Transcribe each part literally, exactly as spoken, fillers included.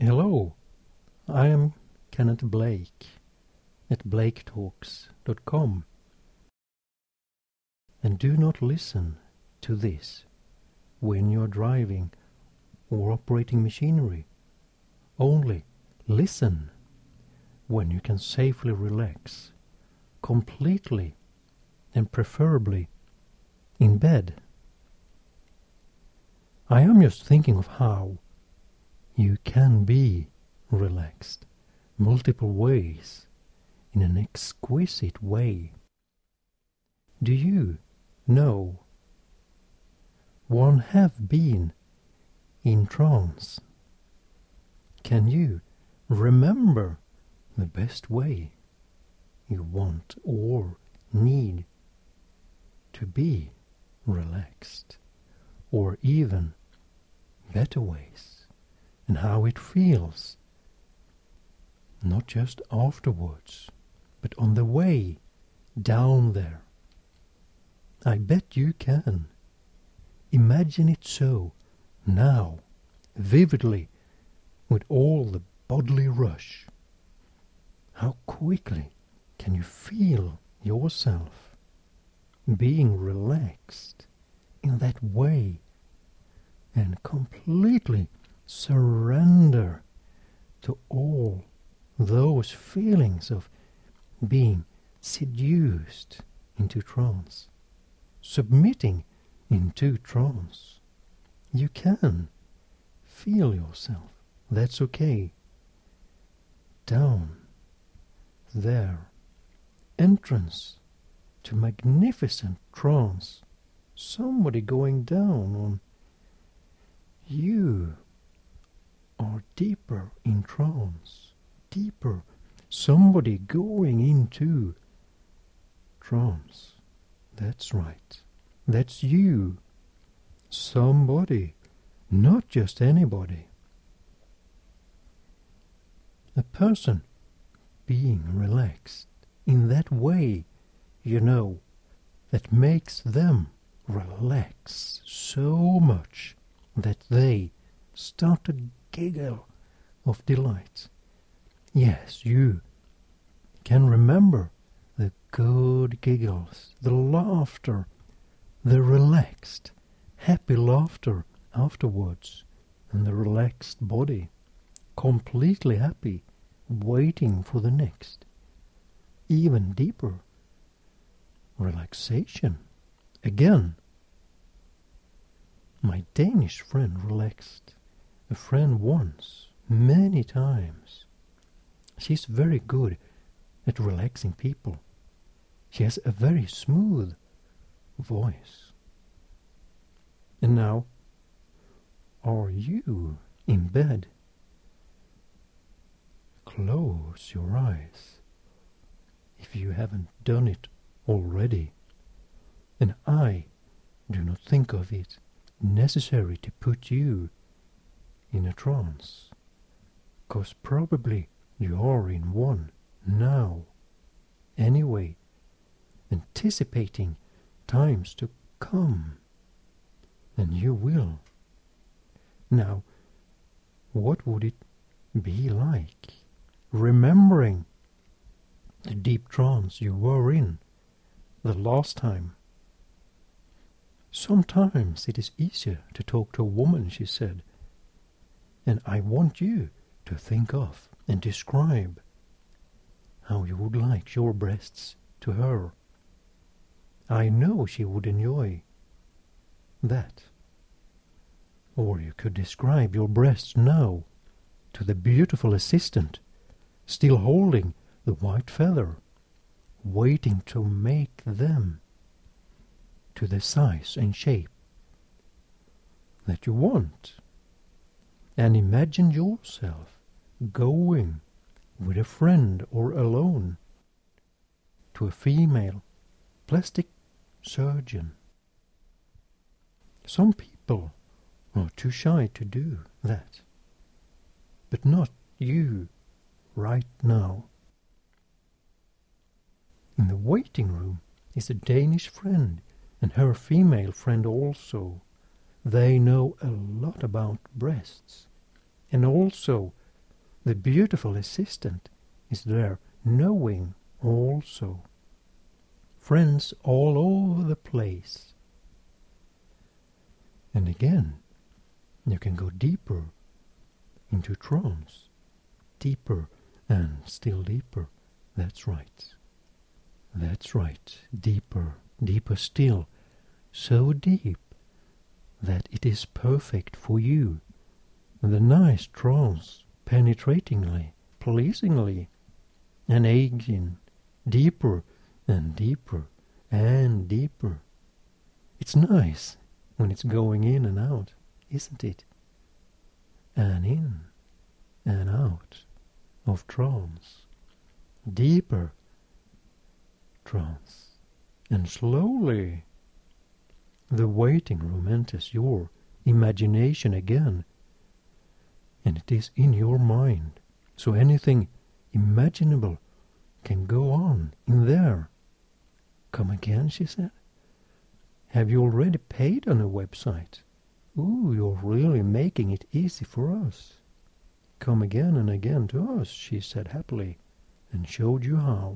Hello, I am Kenneth Blake at blake talks dot com, and do not listen to this when you are driving or operating machinery. Only listen when you can safely relax, completely and preferably in bed. I am just thinking of how you can be relaxed multiple ways in an exquisite way. Do you know one have been in trance? Can you remember the best way you want or need to be relaxed, or even better ways, and how it feels, not just afterwards, but on the way down there? I bet you can. Imagine it so, now, vividly, with all the bodily rush. How quickly can you feel yourself being relaxed in that way and completely surrender to all those feelings of being seduced into trance, submitting into trance. You can feel yourself. That's okay. Down there, entrance to magnificent trance. Somebody going down on you are deeper in trance, deeper. Somebody going into trance. That's right. That's you. Somebody, not just anybody. A person being relaxed in that way, you know, that makes them relax so much that they start to giggle of delight. Yes, you can remember the good giggles, the laughter, the relaxed, happy laughter afterwards, and the relaxed body, completely happy, waiting for the next, even deeper relaxation. Again, my Danish friend relaxed a friend once, many times. She's very good at relaxing people. She has a very smooth voice. And now, are you in bed? Close your eyes if you haven't done it already. And I do not think of it necessary to put you in a trance, 'cause probably you are in one now, anyway, anticipating times to come, and you will. Now, what would it be like, remembering the deep trance you were in the last time? Sometimes it is easier to talk to a woman, she said, and I want you to think of and describe how you would like your breasts to her. I know she would enjoy that. Or you could describe your breasts now to the beautiful assistant, still holding the white feather, waiting to make them to the size and shape that you want. And imagine yourself going with a friend or alone to a female plastic surgeon. Some people are too shy to do that, but not you right now. In the waiting room is a Danish friend and her female friend also. They know a lot about breasts, and also the beautiful assistant is there, knowing also. Friends all over the place. And again, you can go deeper into trance. Deeper and still deeper. That's right. That's right. Deeper, deeper still. So deep that it is perfect for you. The nice trance, penetratingly, pleasingly, and aging deeper and deeper and deeper. It's nice when it's going in and out, isn't it? And in and out of trance. Deeper trance. And slowly the waiting room enters your imagination again. And it is in your mind. So anything imaginable can go on in there. Come again, she said. Have you already paid on a website? Ooh, you're really making it easy for us. Come again and again to us, she said happily, and showed you how.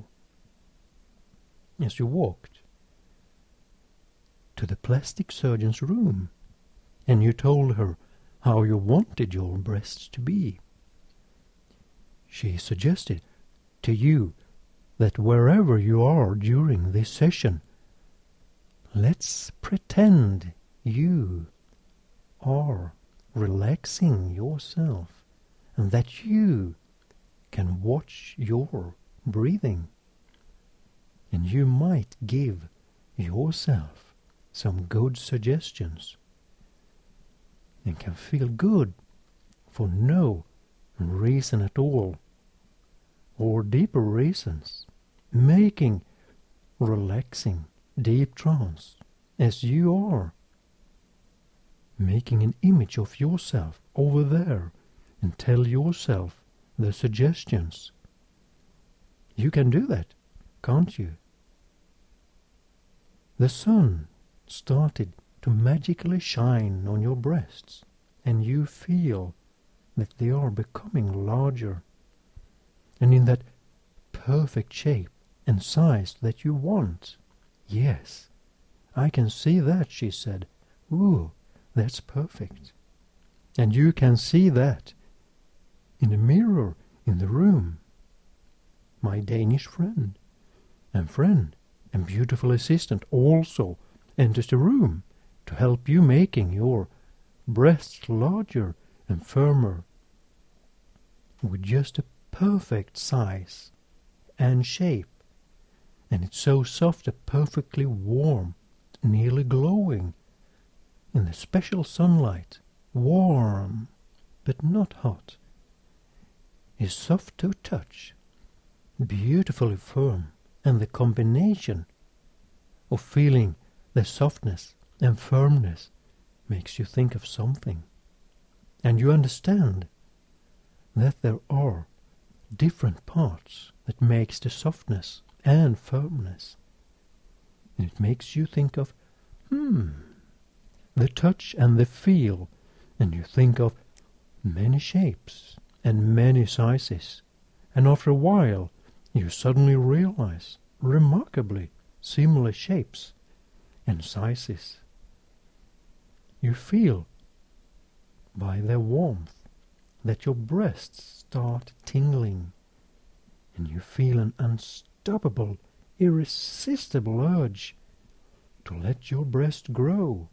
As you walked to the plastic surgeon's room, and you told her how you wanted your breasts to be. She suggested to you that wherever you are during this session, let's pretend you are relaxing yourself and that you can watch your breathing. And you might give yourself some good suggestions and can feel good for no reason at all, or deeper reasons, making relaxing deep trance as you are, making an image of yourself over there and tell yourself the suggestions. You can do that, can't you? The sun started to magically shine on your breasts, and you feel that they are becoming larger, and in that perfect shape and size that you want. Yes, I can see that, she said. Ooh, that's perfect. And you can see that in the mirror in the room. My Danish friend and friend and beautiful assistant also enters the room to help you making your breasts larger and firmer with just a perfect size and shape. And it's so soft and perfectly warm, nearly glowing in the special sunlight. Warm, but not hot. Is soft to touch, beautifully firm, and the combination of feeling the softness and firmness makes you think of something. And you understand that there are different parts that makes the softness and firmness. And it makes you think of, hmm, the touch and the feel, and you think of many shapes and many sizes, and after a while you suddenly realize remarkably similar shapes and sizes. You feel by their warmth that your breasts start tingling, and you feel an unstoppable, irresistible urge to let your breast grow.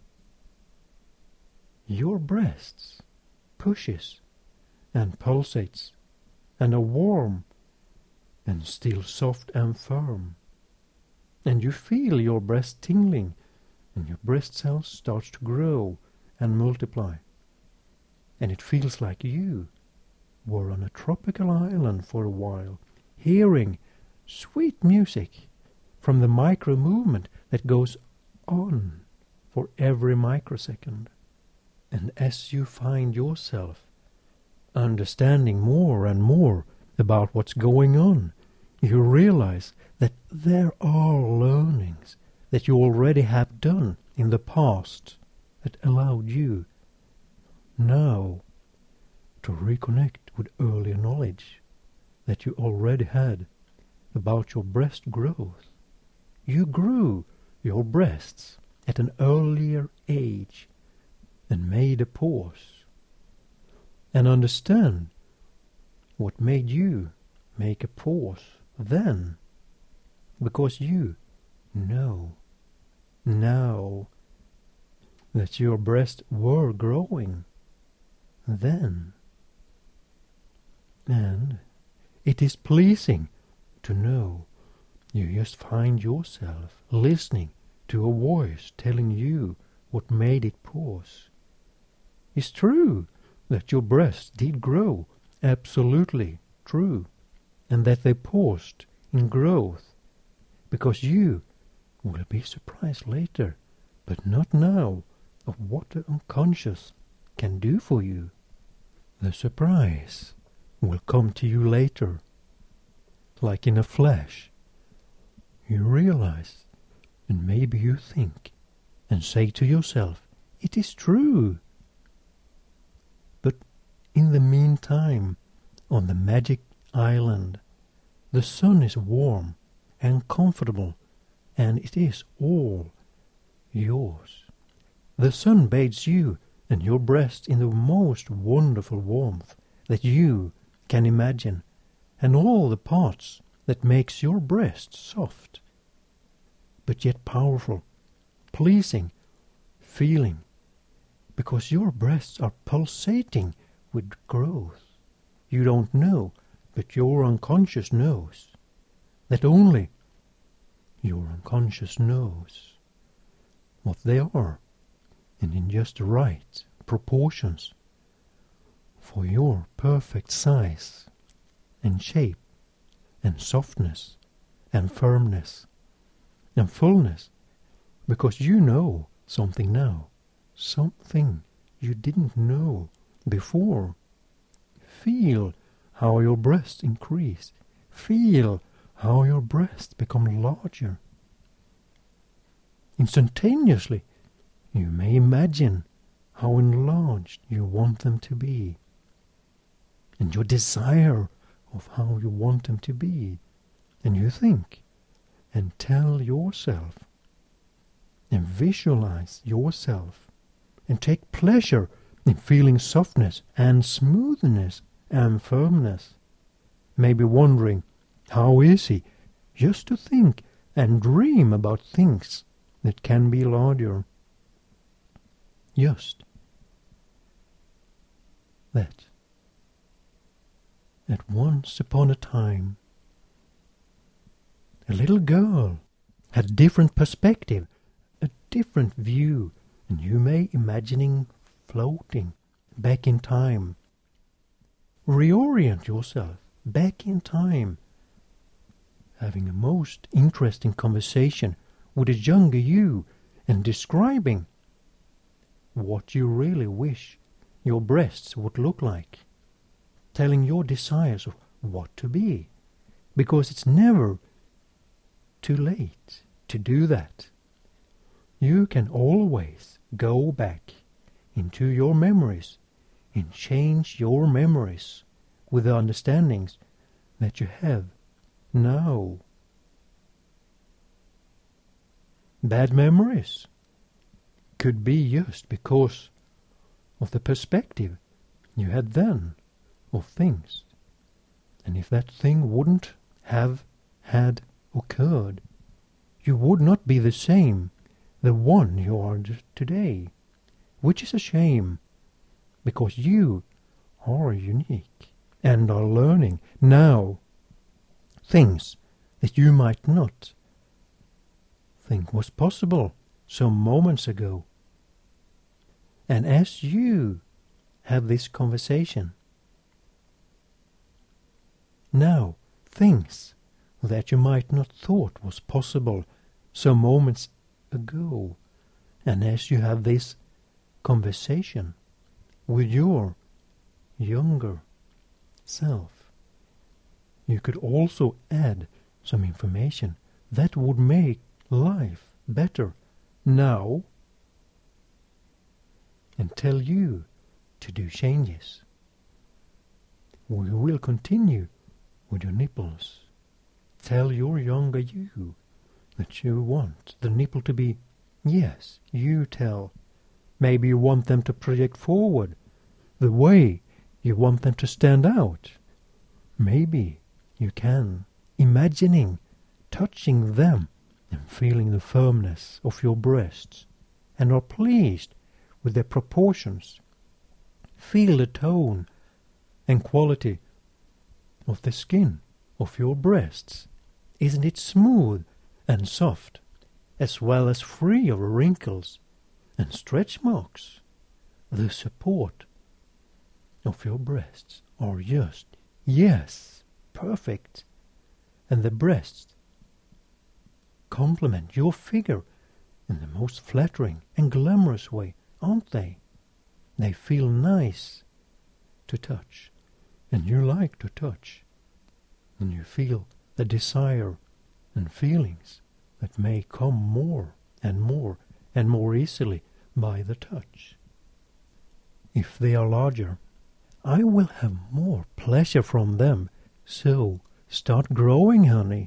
Your breasts pushes and pulsates and are warm and still soft and firm. And you feel your breast tingling, and your breast cells start to grow and multiply. And it feels like you were on a tropical island for a while, hearing sweet music from the micro movement that goes on for every microsecond. And as you find yourself understanding more and more about what's going on, you realize that there are learnings that you already have done in the past that allowed you now to reconnect with earlier knowledge that you already had about your breast growth. You grew your breasts at an earlier age and made a pause and understand what made you make a pause then, because you know now that your breasts were growing then. And it is pleasing to know you just find yourself listening to a voice telling you what made it pause. It's true that your breasts did grow, absolutely true, and that they paused in growth, because you will be surprised later, but not now, of what the unconscious can do for you. The surprise will come to you later, like in a flash. You realize, and maybe you think, and say to yourself, it is true. But in the meantime, on the magic island, the sun is warm and comfortable, and it is all yours. The sun bathes you and your breast in the most wonderful warmth that you can imagine, and all the parts that makes your breast soft, but yet powerful, pleasing, feeling, because your breasts are pulsating with growth. You don't know, but your unconscious knows, that only your unconscious knows what they are, and in just the right proportions for your perfect size and shape and softness and firmness and fullness, because you know something now, something you didn't know before. Feel how your breasts increase. Feel how your breasts become larger. Instantaneously, you may imagine how enlarged you want them to be, and your desire of how you want them to be, and you think and tell yourself and visualize yourself and take pleasure in feeling softness and smoothness and firmness. Maybe wondering, how is he just to think and dream about things that can be larger? Just that. At once upon a time, a little girl had a different perspective, a different view, and you may imagining floating back in time. Reorient yourself back in time, having a most interesting conversation with a younger you and describing what you really wish your breasts would look like, telling your desires of what to be, because it's never too late to do that. You can always go back into your memories and change your memories with the understandings that you have now. Bad memories could be just because of the perspective you had then of things. And if that thing wouldn't have had occurred, you would not be the same, the one you are today, which is a shame, because you are unique and are learning now things that you might not think was possible some moments ago. And as you have this conversation now, things that you might not thought was possible some moments ago, and as you have this conversation with your younger self, you could also add some information that would make life better now and tell you to do changes. we will continue with your nipples. Tell your younger you that you want the nipple to be, yes, you tell. Maybe you want them to project forward, the way you want them to stand out. Maybe you can, imagining, touching them and feeling the firmness of your breasts, and are pleased with their proportions. Feel the tone and quality of the skin of your breasts. Isn't it smooth and soft, as well as free of wrinkles and stretch marks? The support of your breasts are just, yes, perfect, and the breasts complement your figure in the most flattering and glamorous way, aren't they? They feel nice to touch, and you like to touch, and you feel the desire and feelings that may come more and more and more easily by the touch. If they are larger, I will have more pleasure from them, so start growing, honey.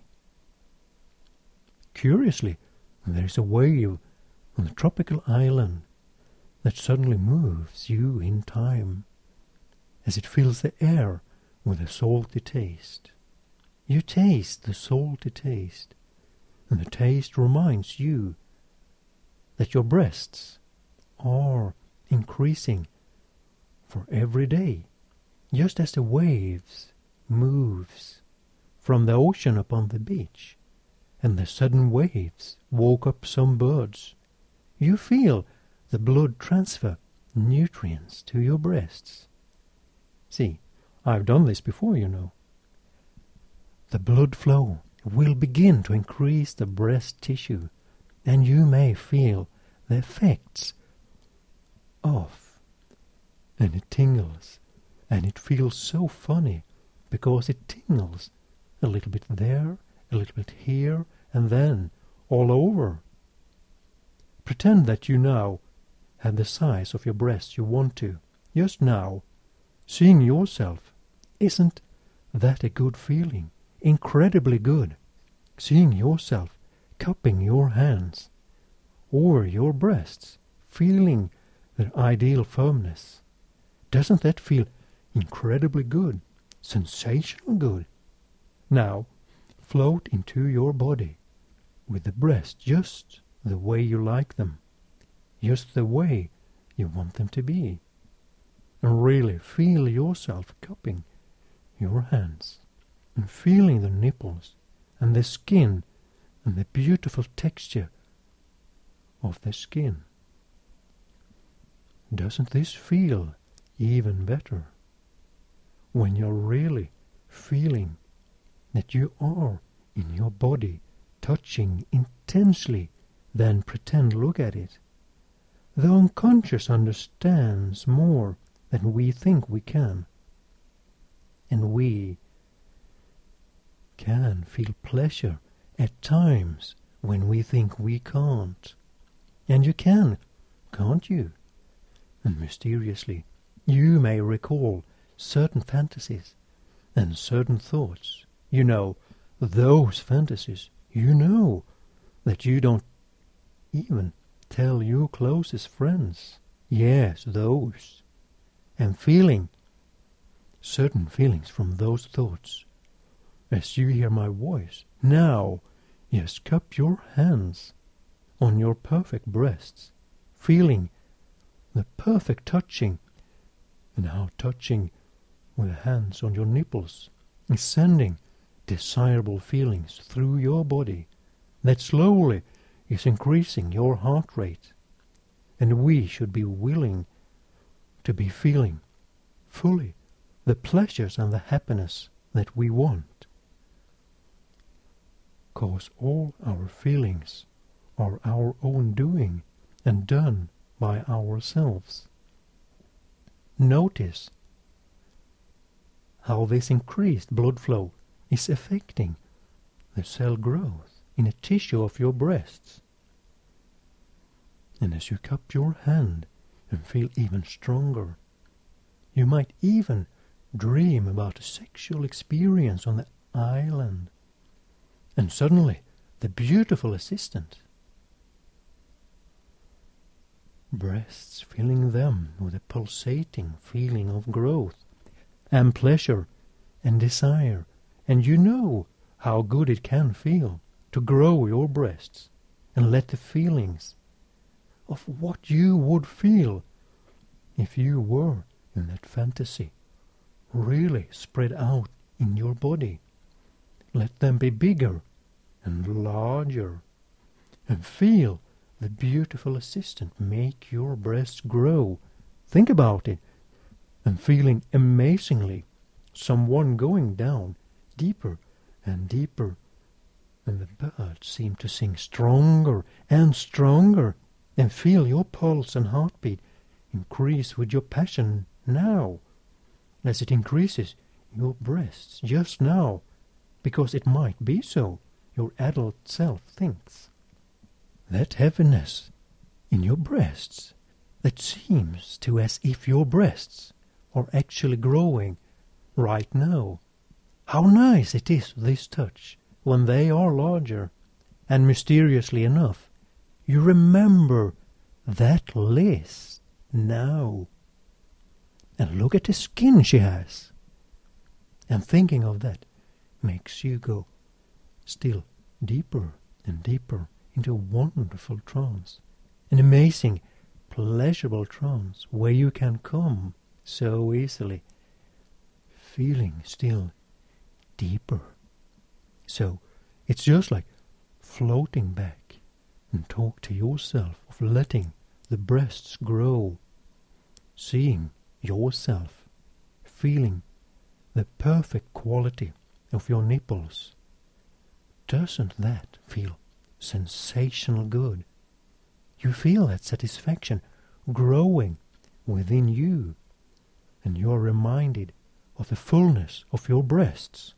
Curiously, there is a wave on the tropical island that suddenly moves you in time, as it fills the air with a salty taste. You taste the salty taste, and the taste reminds you that your breasts are increasing for every day, just as the waves moves from the ocean upon the beach, and the sudden waves woke up some birds. You feel the blood transfer nutrients to your breasts. See, I've done this before, you know. The blood flow will begin to increase the breast tissue, and you may feel the effects of, and it tingles, and it feels so funny, because it tingles a little bit there, a little bit here, and then all over. Pretend that you now have the size of your breasts you want to, just now, seeing yourself. Isn't that a good feeling? Incredibly good. Seeing yourself, cupping your hands over your breasts, feeling their ideal firmness. Doesn't that feel incredibly good? Sensational good? Now, float into your body with the breasts just the way you like them, just the way you want them to be, and really feel yourself cupping your hands and feeling the nipples and the skin and the beautiful texture of the skin. Doesn't this feel even better when you're really feeling that you are in your body, touching intensely? Then pretend, look at it. The unconscious understands more than we think we can, and we can feel pleasure at times when we think we can't. And you can, can't you? And mysteriously, you may recall certain fantasies and certain thoughts. You know, those fantasies, you know, that you don't even tell your closest friends. Yes, those. And feeling certain feelings from those thoughts. As you hear my voice, now, yes, cup your hands on your perfect breasts, feeling the perfect touching, and how touching with the hands on your nipples is sending desirable feelings through your body that slowly is increasing your heart rate. And we should be willing to be feeling fully the pleasures and the happiness that we want. Because all our feelings are our own doing and done by ourselves. Notice how this increased blood flow is affecting the cell growth in a tissue of your breasts. And as you cup your hand and feel even stronger, you might even dream about a sexual experience on the island. And suddenly, the beautiful assistant, breasts filling them with a pulsating feeling of growth and pleasure and desire. And you know how good it can feel to grow your breasts and let the feelings of what you would feel if you were in that fantasy really spread out in your body. Let them be bigger and larger, and feel the beautiful assistant make your breasts grow. Think about it, and feeling amazingly someone going down deeper and deeper, and the birds seem to sing stronger and stronger, and feel your pulse and heartbeat increase with your passion now, as it increases your breasts just now, because it might be so, your adult self thinks. That heaviness in your breasts, that seems to as if your breasts are actually growing right now. How nice it is, this touch, when they are larger, and mysteriously enough, you remember that Liz now. And look at the skin she has. And thinking of that makes you go still deeper and deeper into a wonderful trance, an amazing, pleasurable trance where you can come so easily, feeling still deeper. So it's just like floating back and talk to yourself of letting the breasts grow, seeing yourself, feeling the perfect quality of your nipples. Doesn't that feel sensational good? You feel that satisfaction growing within you, and you are reminded of the fullness of your breasts.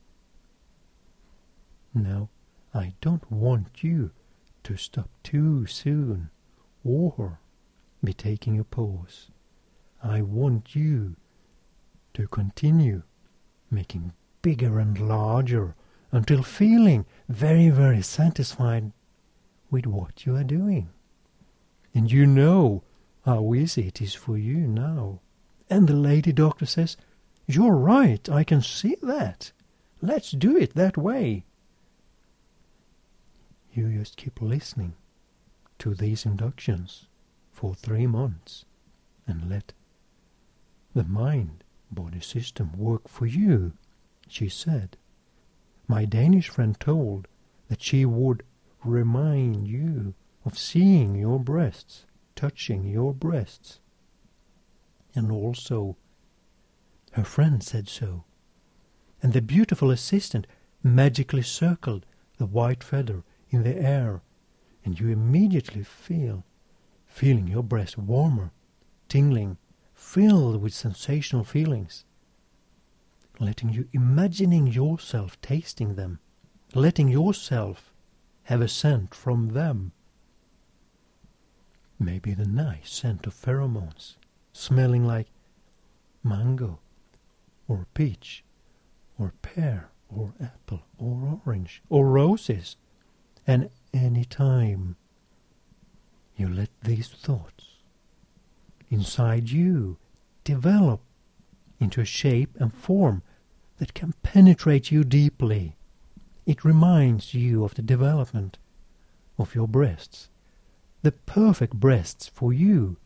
Now, I don't want you to stop too soon or be taking a pause. I want you to continue making bigger and larger until feeling very, very satisfied with what you are doing. And you know how easy it is for you now. And the lady doctor says, "You're right, I can see that. Let's do it that way." You just keep listening to these inductions for three months and let the mind-body system work for you, she said. My Danish friend told that she would remind you of seeing your breasts, touching your breasts. And also, her friend said so. And the beautiful assistant magically circled the white feather in the air, and you immediately feel, feeling your breast warmer, tingling, filled with sensational feelings, letting you imagining yourself tasting them, letting yourself have a scent from them. Maybe the nice scent of pheromones, smelling like mango, or peach, or pear, or apple, or orange, or roses. And any time you let these thoughts inside you develop into a shape and form that can penetrate you deeply, it reminds you of the development of your breasts, the perfect breasts for you.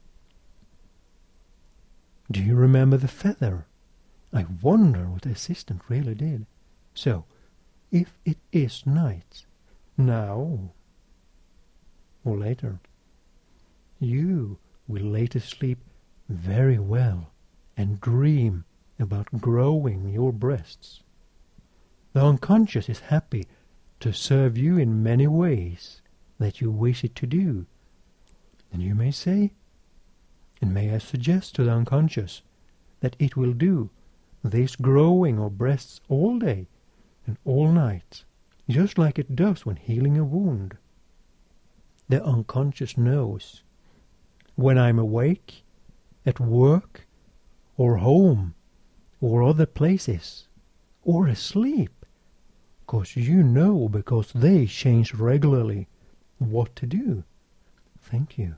Do you remember the feather? I wonder what the assistant really did. So, if it is night, now or later, you will later sleep very well and dream about growing your breasts. The unconscious is happy to serve you in many ways that you wish it to do. And you may say, and may I suggest to the unconscious that it will do this growing of breasts all day and all night, just like it does when healing a wound. The unconscious knows when I'm awake, at work, or home, or other places, or asleep, because you know, because they change regularly, what to do. Thank you.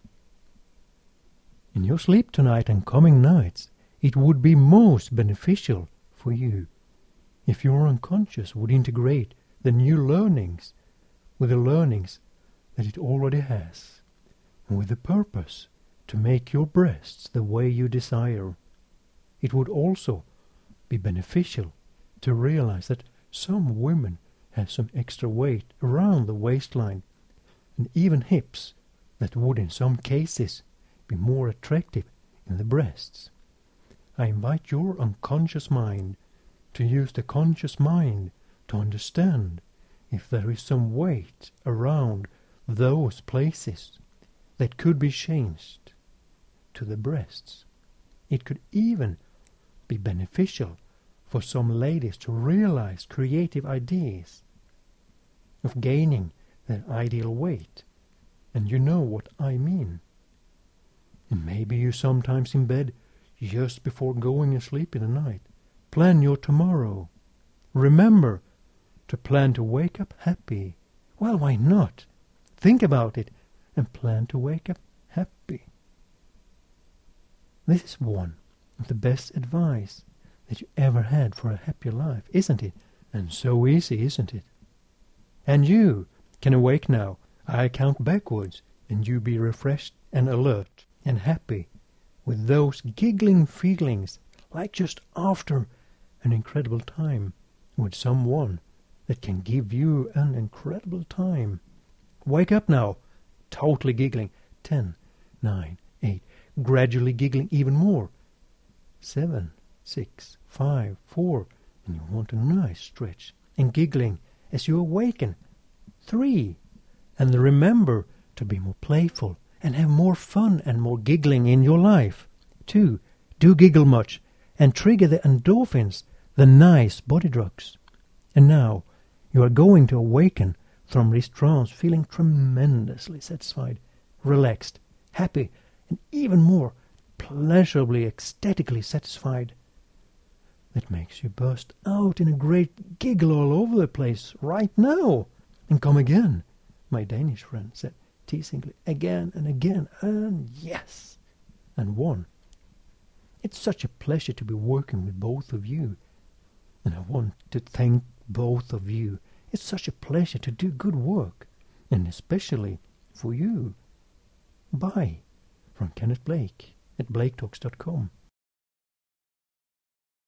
In your sleep tonight and coming nights, it would be most beneficial for you if your unconscious would integrate the new learnings with the learnings that it already has, and with the purpose to make your breasts the way you desire. It would also be beneficial to realize that some women have some extra weight around the waistline and even hips that would in some cases be more attractive in the breasts. I invite your unconscious mind to use the conscious mind to understand if there is some weight around those places that could be changed to the breasts. It could even be beneficial for some ladies to realize creative ideas of gaining their ideal weight, and you know what I mean. And maybe you sometimes in bed, just before going to sleep in the night, plan your tomorrow. Remember to plan to wake up happy. Well, why not? Think about it and plan to wake up happy. This is one of the best advice that you ever had for a happier life, isn't it? And so easy, isn't it? And you can awake now. I count backwards, and you be refreshed and alert and happy with those giggling feelings like just after an incredible time with someone that can give you an incredible time. Wake up now, totally giggling. Ten, nine, eight, gradually giggling even more. Seven, six, five, four, and you want a nice stretch and giggling as you awaken. Three, and remember to be more playful and have more fun and more giggling in your life. Two, do giggle much and trigger the endorphins, the nice body drugs. And now you are going to awaken from this trance feeling tremendously satisfied, relaxed, happy, and even more pleasurably, ecstatically satisfied. That makes you burst out in a great giggle all over the place right now. And come again, my Danish friend said teasingly, again and again, and yes. And one. It's such a pleasure to be working with both of you. And I want to thank both of you. It's such a pleasure to do good work, and especially for you. Bye, from Kenneth Blake at blake talks dot com.